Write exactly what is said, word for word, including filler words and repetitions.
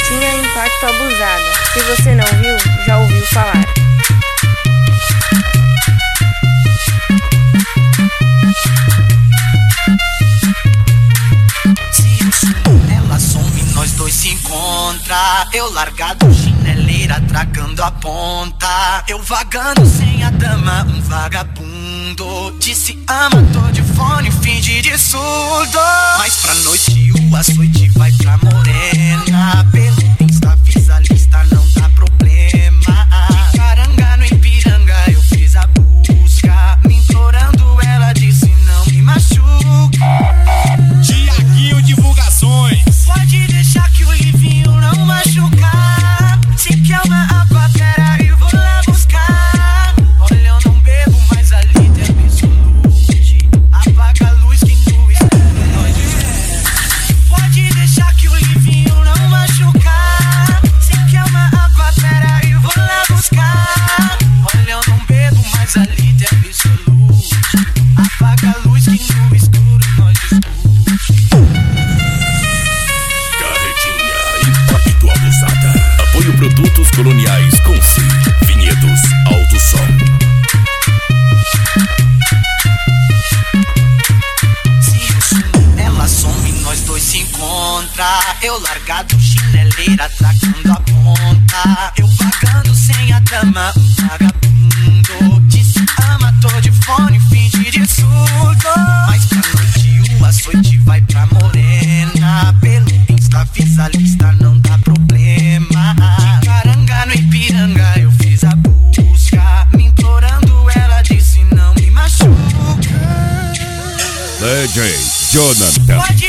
Garotinha Impacto Abusada. Se você não viu, já ouviu falar. Se eu sumo, ela some, nós dois se encontra. Eu largado, chineleira, atracando a ponta. Eu vagando sem a dama, um vagabundo. Disse ama, tô de fone, finge de surdo. Mas pra noite o açoite vai pra morena. Pelo Insta, fiz a lista, não dá problema. De Caranga no Ipiranga eu fiz a busca. Me implorando, ela disse não me machuca. Tiaguinho Divulgações. Pode deixar que o livinho não machucar. Se quer uma água, pera, eu vou lá buscar. Olha, eu não bebo, mas ali tem absolute. Apaga a luz que no escuro nós desce. Pode deixar que o livinho não machucar. Se quer uma água, pera, eu vou lá buscar. Olha, eu não bebo, mas ali tem absolute. Apaga a luz que no escuro nós discute. Carretinha Impacto Abusada. Apoio Produtos Coloniais com C. Vinhedos Alto Som. Se eu sumo, ela some, nós dois se encontra. Eu largado, chineleira, atracando a ponta. Eu vagando sem a dama, um vagabundo. Disse ama, tô de fone, finge de surdo. Mas pra noite o açoite vai pra morena. Pelo Insta, fiz a lista, não dá problema. De Caranga no Ipiranga eu fiz a busca. Me implorando, ela disse não me machuca. D J Jonathan. Pode